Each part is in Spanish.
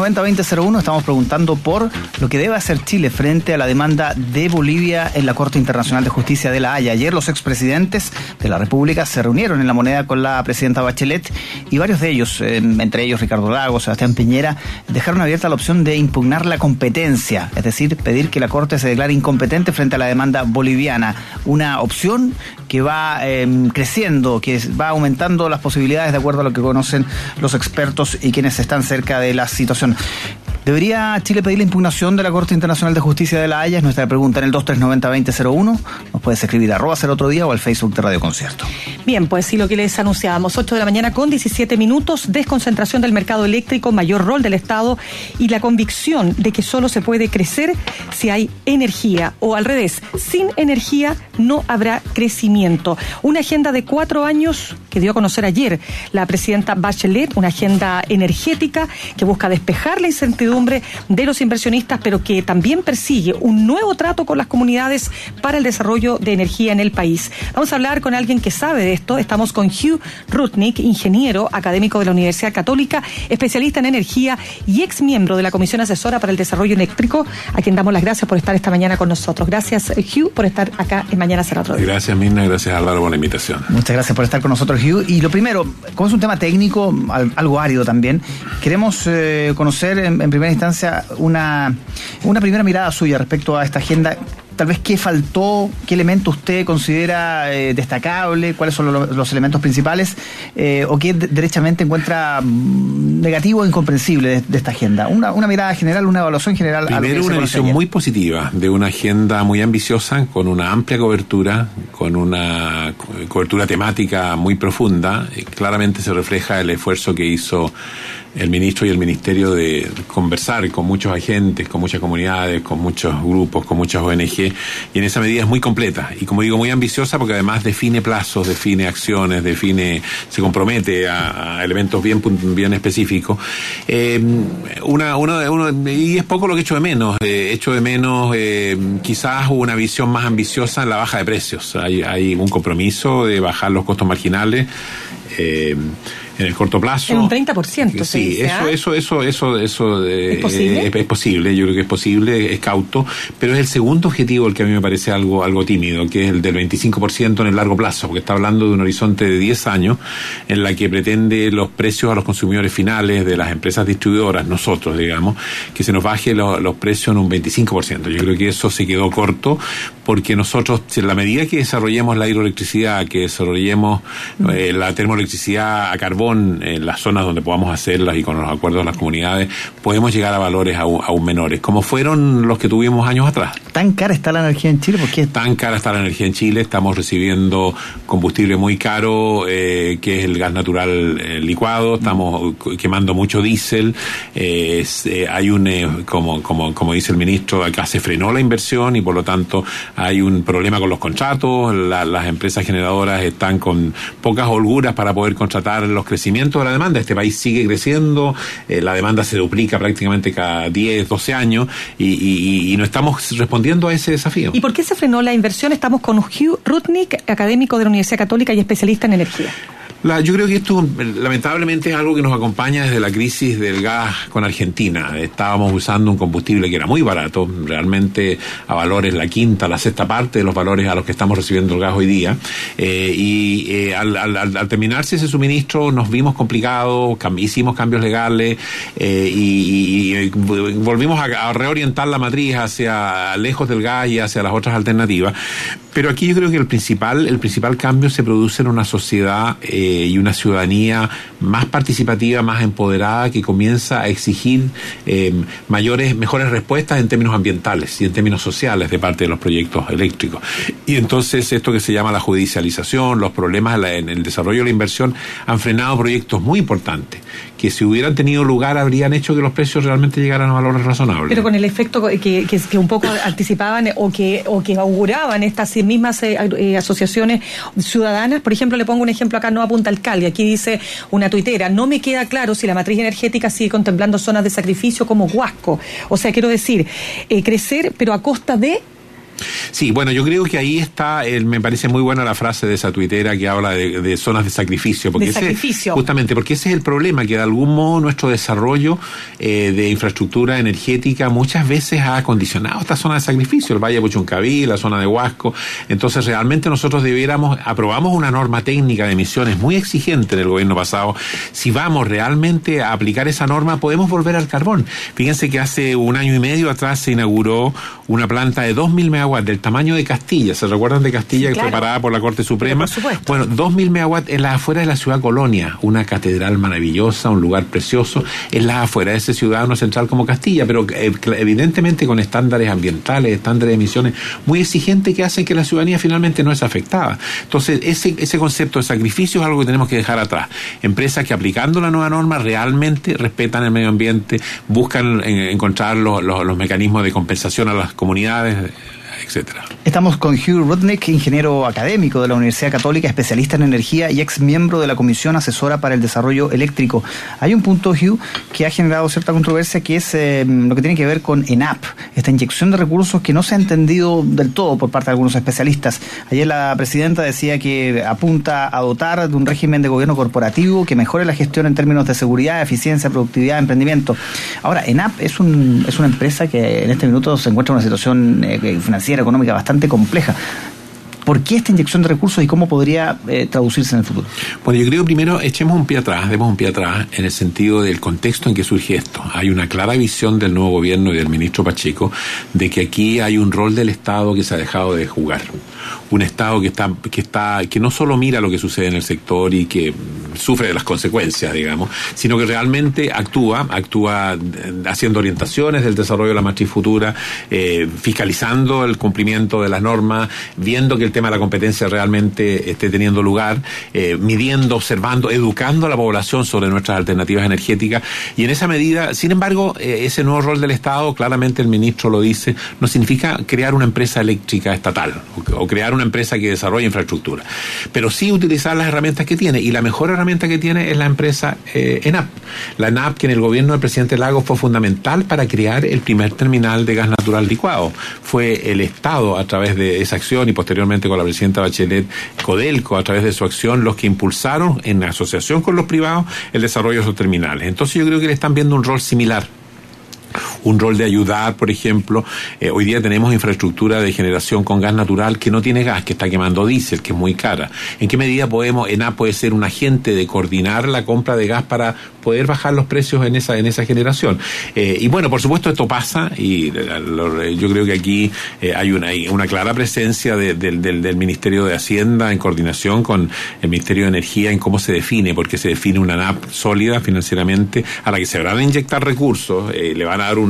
239-2001 estamos preguntando por lo que debe hacer Chile frente a la demanda de Bolivia en la Corte Internacional de Justicia de La Haya. Ayer los expresidentes de la República se reunieron en La Moneda con la presidenta Bachelet y varios de ellos, entre ellos Ricardo Lagos, Sebastián Piñera, dejaron abierta la opción de impugnar la competencia, es decir, pedir que la Corte se declare incompetente frente a la demanda boliviana. Una opción que va creciendo, que va aumentando las posibilidades de acuerdo a lo que conocen los expertos y quienes están cerca de la situación. ¿Debería Chile pedir la impugnación de la Corte Internacional de Justicia de La Haya? Es nuestra pregunta en el 239-2001. Nos puedes escribir @ser otro día o al Facebook de Radio Concierto. Bien, pues sí, lo que les anunciábamos, 8 de la mañana con 17 minutos, desconcentración del mercado eléctrico, mayor rol del Estado y la convicción de que solo se puede crecer si hay energía, o al revés, sin energía no habrá crecimiento. Una agenda de 4 años que dio a conocer ayer la presidenta Bachelet, una agenda energética que busca despejar la incertidumbre de los inversionistas, pero que también persigue un nuevo trato con las comunidades para el desarrollo de energía en el país. Vamos a hablar con alguien que sabe de esto. Estamos con Hugh Rutnick, ingeniero académico de la Universidad Católica, especialista en energía y ex miembro de la Comisión Asesora para el Desarrollo Eléctrico, a quien damos las gracias por estar esta mañana con nosotros. Gracias, Hugh, por estar acá en Mañana Será Otro Día. Gracias, Mirna, gracias, Álvaro, por la invitación. Muchas gracias por estar con nosotros, Hugh. Y lo primero, como es un tema técnico, algo árido también, queremos conocer en primera instancia una primera mirada suya respecto a esta agenda. Tal vez qué faltó, qué elemento usted considera destacable, cuáles son los elementos principales, o qué derechamente encuentra negativo e incomprensible de esta agenda. Una mirada general, una evaluación general. Primero, una visión muy positiva de una agenda muy ambiciosa, con una amplia cobertura, con una cobertura temática muy profunda. Claramente se refleja el esfuerzo que hizo el ministro y el ministerio de conversar con muchos agentes, con muchas comunidades, con muchos grupos, con muchas ONG, y en esa medida es muy completa y, como digo, muy ambiciosa, porque además define plazos, define acciones, se compromete a elementos bien específicos. Y es poco lo que echo de menos. Quizás una visión más ambiciosa en la baja de precios. Hay un compromiso de bajar los costos marginales en el corto plazo. En un 30%. Sí, eso ¿Es posible? Es posible, yo creo que es posible, es cauto, pero es el segundo objetivo el que a mí me parece algo tímido, que es el del 25% en el largo plazo, porque está hablando de un horizonte de 10 años en la que pretende los precios a los consumidores finales de las empresas distribuidoras, nosotros, digamos, que se nos baje los precios en un 25%. Yo creo que eso se quedó corto, porque nosotros, en la medida que desarrollemos la hidroelectricidad, que desarrollemos la termoelectricidad a carbón en las zonas donde podamos hacerlas y con los acuerdos de las comunidades, podemos llegar a valores aún menores, como fueron los que tuvimos años atrás. ¿Tan cara está la energía en Chile? ¿Por qué? Tan cara está la energía en Chile. Estamos recibiendo combustible muy caro, que es el gas natural licuado. Estamos quemando mucho diésel. Hay como dice el ministro, acá se frenó la inversión y por lo tanto hay un problema con los contratos. Las empresas generadoras están con pocas holguras para poder contratar los crecimientos de la demanda. Este país sigue creciendo, la demanda se duplica prácticamente cada 10, 12 años y no estamos respondiendo a ese desafío. ¿Y por qué se frenó la inversión? Estamos con Hugh Rutnick, académico de la Universidad Católica y especialista en energía. Yo creo que esto lamentablemente es algo que nos acompaña desde la crisis del gas con Argentina. Estábamos usando un combustible que era muy barato, realmente a valores la quinta, la sexta parte de los valores a los que estamos recibiendo el gas hoy día. Al terminarse ese suministro nos vimos complicados, hicimos cambios legales y volvimos a reorientar la matriz hacia lejos del gas y hacia las otras alternativas. Pero aquí yo creo que el principal cambio se produce en una sociedad y una ciudadanía más participativa, más empoderada, que comienza a exigir mejores respuestas en términos ambientales y en términos sociales de parte de los proyectos eléctricos. Y entonces esto que se llama la judicialización, los problemas en el desarrollo de la inversión han frenado proyectos muy importantes que, si hubieran tenido lugar, habrían hecho que los precios realmente llegaran a valores razonables. Pero con el efecto que un poco anticipaban o que auguraban estas mismas asociaciones ciudadanas. Por ejemplo, le pongo un ejemplo acá, no apunta alcalde, aquí dice una tuitera: no me queda claro si la matriz energética sigue contemplando zonas de sacrificio como Huasco. O sea, quiero decir, crecer, pero a costa de... Sí, bueno, yo creo que ahí está, me parece muy buena la frase de esa tuitera que habla de zonas de sacrificio. Porque justamente, porque ese es el problema, que de algún modo nuestro desarrollo de infraestructura energética muchas veces ha condicionado esta zona de sacrificio, el Valle de Puchuncaví, la zona de Huasco. Entonces, realmente nosotros aprobamos una norma técnica de emisiones muy exigente en el gobierno pasado. Si vamos realmente a aplicar esa norma, podemos volver al carbón. Fíjense que hace un año y medio atrás se inauguró una planta de 2.000 megawatts del tamaño de Castilla. ¿Se recuerdan de Castilla? Sí, claro. Que fue parada por la Corte Suprema. Bueno, 2.000 megawatts en las afueras de la ciudad Colonia, una catedral maravillosa, un lugar precioso, en las afueras de ese ciudadano central como Castilla, pero evidentemente con estándares ambientales, estándares de emisiones muy exigentes que hacen que la ciudadanía finalmente no es afectada. Entonces, ese concepto de sacrificio es algo que tenemos que dejar atrás. Empresas que aplicando la nueva norma realmente respetan el medio ambiente, buscan encontrar los mecanismos de compensación a las comunidades, etcétera. Estamos con Hugh Rudnick, ingeniero académico de la Universidad Católica, especialista en energía y ex miembro de la Comisión Asesora para el Desarrollo Eléctrico. Hay un punto, Hugh, que ha generado cierta controversia, que es lo que tiene que ver con ENAP, esta inyección de recursos que no se ha entendido del todo por parte de algunos especialistas. Ayer la presidenta decía que apunta a dotar de un régimen de gobierno corporativo que mejore la gestión en términos de seguridad, eficiencia, productividad, emprendimiento. Ahora, ENAP es una empresa que en este minuto se encuentra en una situación financiera, económica bastante compleja. ¿Por qué esta inyección de recursos y cómo podría traducirse en el futuro? Bueno, yo creo primero demos un pie atrás en el sentido del contexto en que surge esto. Hay una clara visión del nuevo gobierno y del ministro Pacheco de que aquí hay un rol del Estado que se ha dejado de jugar. Un Estado que no solo mira lo que sucede en el sector y que sufre de las consecuencias, digamos, sino que realmente actúa haciendo orientaciones del desarrollo de la matriz futura, fiscalizando el cumplimiento de las normas, viendo que el tema de la competencia realmente esté teniendo lugar, midiendo, observando, educando a la población sobre nuestras alternativas energéticas. Y en esa medida, sin embargo, ese nuevo rol del Estado, claramente el ministro lo dice, no significa crear una empresa eléctrica estatal o crear una empresa que desarrolle infraestructura, pero sí utilizar las herramientas que tiene, y la mejor herramienta que tiene es la empresa ENAP. La ENAP, que en el gobierno del presidente Lagos fue fundamental para crear el primer terminal de gas natural licuado. Fue el Estado, a través de esa acción, y posteriormente con la presidenta Bachelet, Codelco, a través de su acción, los que impulsaron, en asociación con los privados, el desarrollo de esos terminales. Entonces yo creo que le están viendo un rol similar. Un rol de ayudar, por ejemplo, hoy día tenemos infraestructura de generación con gas natural que no tiene gas, que está quemando diésel, que es muy cara. ¿En qué medida ENAP puede ser un agente de coordinar la compra de gas para poder bajar los precios en esa generación? Y bueno, por supuesto esto pasa, y yo creo que aquí hay una clara presencia del Ministerio de Hacienda en coordinación con el Ministerio de Energía en cómo se define, porque se define una ENAP sólida financieramente a la que se van a inyectar recursos, le van a dar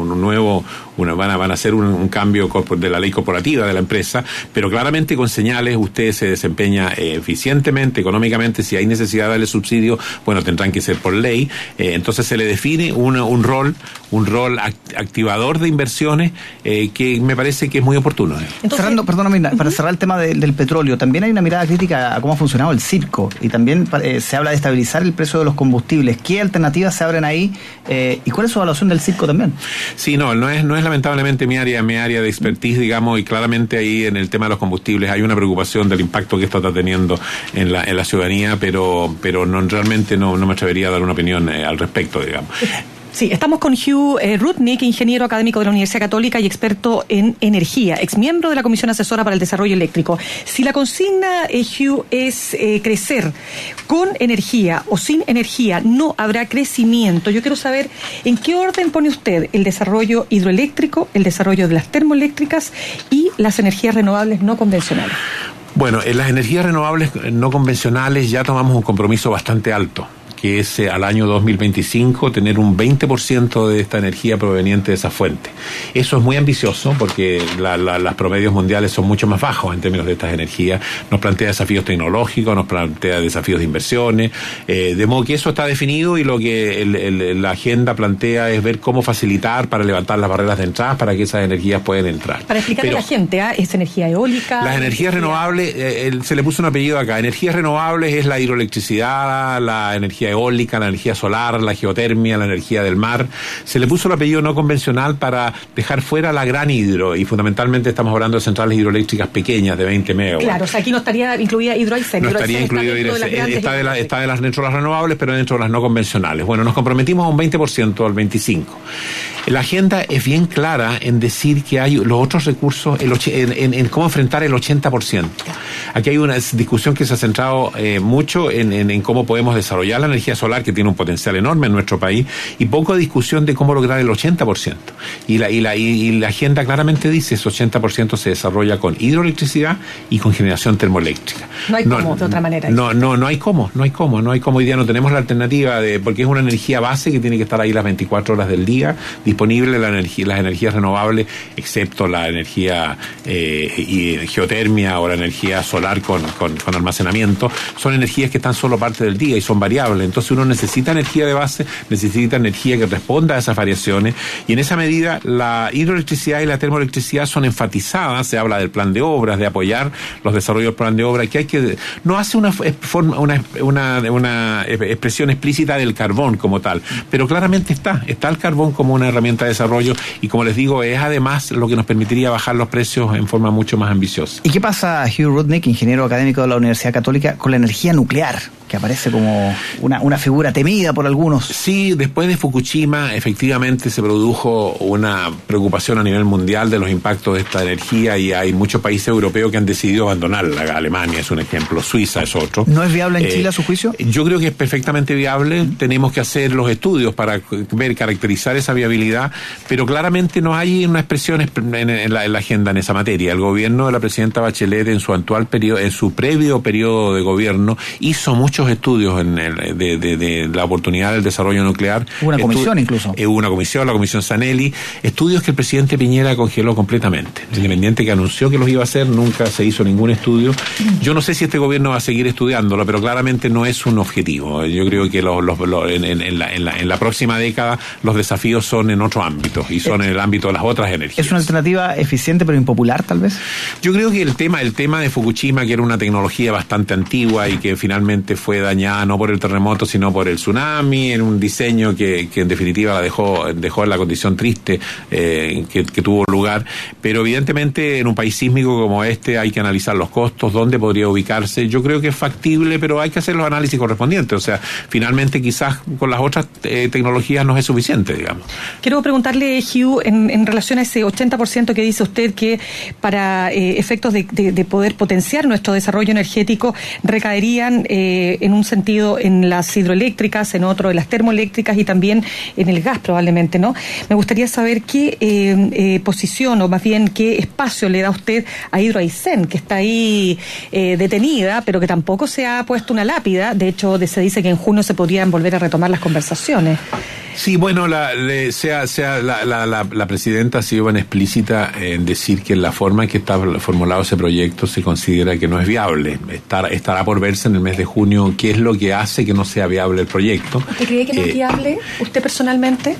van a hacer un cambio de la ley corporativa de la empresa, pero claramente con señales. Usted se desempeña eficientemente, económicamente. Si hay necesidad de darle subsidio, bueno, tendrán que ser por ley. Entonces se le define un rol activador de inversiones que me parece que es muy oportuno. Entonces, perdóname, para cerrar el tema del petróleo, también hay una mirada crítica a cómo ha funcionado el circo, y también se habla de estabilizar el precio de los combustibles. ¿Qué alternativas se abren ahí y cuál es su evaluación del circo también? Sí, no es lamentablemente mi área de expertise, digamos, y claramente ahí en el tema de los combustibles hay una preocupación del impacto que esto está teniendo en la ciudadanía, pero realmente no me atrevería a dar una opinión al respecto, digamos. Sí, estamos con Hugh Rudnick, ingeniero académico de la Universidad Católica y experto en energía, exmiembro de la Comisión Asesora para el Desarrollo Eléctrico. Si la consigna, Hugh, es crecer con energía o sin energía, no habrá crecimiento. Yo quiero saber en qué orden pone usted el desarrollo hidroeléctrico, el desarrollo de las termoeléctricas y las energías renovables no convencionales. Bueno, en las energías renovables no convencionales ya tomamos un compromiso bastante alto, que es al año 2025 tener un 20% de esta energía proveniente de esa fuente. Eso es muy ambicioso porque las promedios mundiales son mucho más bajos en términos de estas energías. Nos plantea desafíos tecnológicos, nos plantea desafíos de inversiones, de modo que eso está definido, y lo que la agenda plantea es ver cómo facilitar para levantar las barreras de entrada para que esas energías puedan entrar. Para explicarle a la gente, es energía eólica. Las energías renovables, se le puso un apellido acá. Energías renovables es la hidroelectricidad, la energía eólica, la energía solar, la geotermia, la energía del mar. Se le puso el apellido no convencional para dejar fuera la gran hidro, y fundamentalmente estamos hablando de centrales hidroeléctricas pequeñas de 20 megawatts. Claro, o sea, aquí no estaría incluida Hidroaicén. No estaría incluido Hidroaicén, está dentro de las renovables, pero dentro de las no convencionales. Bueno, nos comprometimos a un 20% al 25%. La agenda es bien clara en decir que hay los otros recursos, en cómo enfrentar el 80%. Aquí hay una discusión que se ha centrado mucho en cómo podemos desarrollar la energía solar, que tiene un potencial enorme en nuestro país, y poco discusión de cómo lograr el 80%. Y la agenda claramente dice ese 80% se desarrolla con hidroelectricidad y con generación termoeléctrica. No hay cómo, de otra manera. No hay cómo. Hoy día no tenemos la alternativa porque es una energía base que tiene que estar ahí las 24 horas del día, disponible las energías renovables, excepto la energía geotermia o la energía solar con almacenamiento, son energías que están solo parte del día y son variables. Entonces uno necesita energía de base, necesita energía que responda a esas variaciones, y en esa medida la hidroelectricidad y la termoelectricidad son enfatizadas. Se habla del plan de obras, de apoyar los desarrollos del plan de obras, no hace una expresión explícita del carbón como tal, pero claramente está el carbón como una herramienta de desarrollo, y como les digo, es además lo que nos permitiría bajar los precios en forma mucho más ambiciosa. ¿Y qué pasa, Hugh Rudnick, ingeniero académico de la Universidad Católica, con la energía nuclear, que aparece como una figura temida por algunos? Sí, después de Fukushima efectivamente se produjo una preocupación a nivel mundial de los impactos de esta energía, y hay muchos países europeos que han decidido abandonarla. Alemania es un ejemplo, Suiza es otro. ¿No es viable en Chile a su juicio? Yo creo que es perfectamente viable. Tenemos que hacer los estudios para caracterizar esa viabilidad, pero claramente no hay una expresión en la agenda en esa materia. El gobierno de la presidenta Bachelet en su previo periodo de gobierno hizo muchos estudios de la oportunidad del desarrollo nuclear. Hubo una comisión incluso. Hubo una comisión, la comisión Zanelli, estudios que el presidente Piñera congeló completamente. Independiente que anunció que los iba a hacer, nunca se hizo ningún estudio. Yo no sé si este gobierno va a seguir estudiándolo, pero claramente no es un objetivo. Yo creo que en la próxima década los desafíos son en otro ámbito, y son en el ámbito de las otras energías. ¿Es una alternativa eficiente pero impopular, tal vez? Yo creo que el tema de Fukushima, que era una tecnología bastante antigua y que finalmente fue dañada no por el terremoto sino por el tsunami, en un diseño que en definitiva la dejó en la condición triste que tuvo lugar, pero evidentemente en un país sísmico como este hay que analizar los costos, dónde podría ubicarse. Yo creo que es factible, pero hay que hacer los análisis correspondientes. O sea, finalmente quizás con las otras tecnologías no es suficiente, digamos. Quiero preguntarle, Hugh, en relación a ese 80% que dice usted que para efectos de poder potenciar nuestro desarrollo energético recaerían en un sentido en las hidroeléctricas, en otro en las termoeléctricas y también en el gas probablemente, ¿no? Me gustaría saber qué posición, o más bien qué espacio le da usted a Hidroaicén, que está ahí detenida, pero que tampoco se ha puesto una lápida. De hecho, se dice que en junio se podrían volver a retomar las conversaciones. Sí, bueno, la presidenta ha sido bien explícita en decir que la forma en que está formulado ese proyecto se considera que no es viable. Estará por verse en el mes de junio qué es lo que hace que no sea viable el proyecto. ¿Usted cree que no es viable, usted personalmente?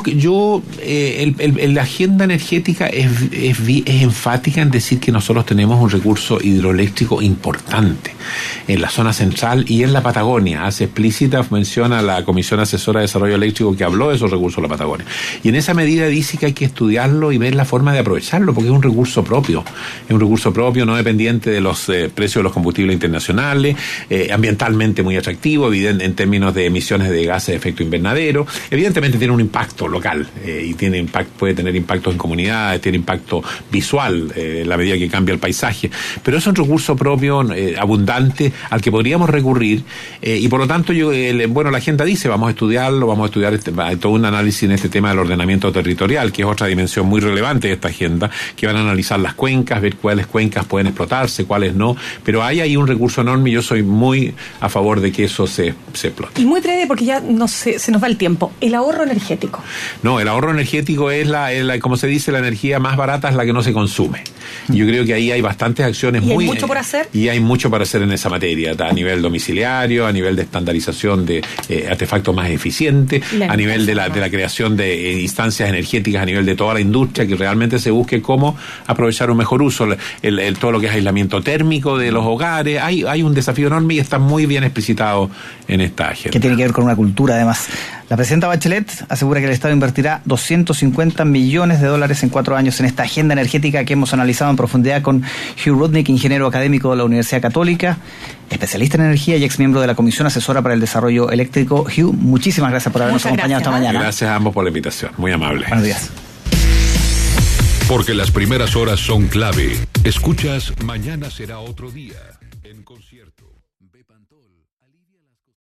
La agenda energética es enfática en decir que nosotros tenemos un recurso hidroeléctrico importante en la zona central y en la Patagonia. Hace explícita mención a la Comisión Asesora de Desarrollo Eléctrico que habló de esos recursos de la Patagonia. Y en esa medida dice que hay que estudiarlo y ver la forma de aprovecharlo, porque es un recurso propio. Es un recurso propio, no dependiente de los precios de los combustibles internacionales, ambientalmente muy atractivo, en términos de emisiones de gases de efecto invernadero. Evidentemente tiene un impacto local y puede tener impactos en comunidades, tiene impacto visual en la medida que cambia el paisaje. Pero es un recurso propio, abundante, al que podríamos recurrir y por lo tanto la agenda dice, vamos a estudiarlo, vamos a estudiar todo un análisis en este tema del ordenamiento territorial, que es otra dimensión muy relevante de esta agenda, que van a analizar las cuencas, ver cuáles cuencas pueden explotarse, cuáles no, pero hay ahí un recurso enorme y yo soy muy a favor de que eso se explote. Y muy breve, porque ya se nos va el tiempo, el ahorro energético. No, el ahorro energético es como se dice, la energía más barata es la que no se consume. Yo creo que ahí hay bastantes acciones ¿Y hay mucho por hacer? Y hay mucho por hacer en esa materia, a nivel domiciliario, a nivel de estandarización de artefactos más eficientes, a nivel de la creación de instancias energéticas a nivel de toda la industria, que realmente se busque cómo aprovechar un mejor uso, todo lo que es aislamiento térmico de los hogares. Hay un desafío enorme y está muy bien explicitado en esta agenda. Que tiene que ver con una cultura, además. La presidenta Bachelet asegura que el Estado invertirá $250 millones en 4 años en esta agenda energética que hemos analizado en profundidad con Hugh Rudnick, ingeniero académico de la Universidad Católica, especialista en energía y ex miembro de la Comisión Asesora para el Desarrollo Eléctrico. Hugh, muchísimas gracias por habernos acompañado esta mañana. Gracias a ambos por la invitación, muy amable. Buenos días. Porque las primeras horas son clave. Escuchas Mañana será otro día. En concierto.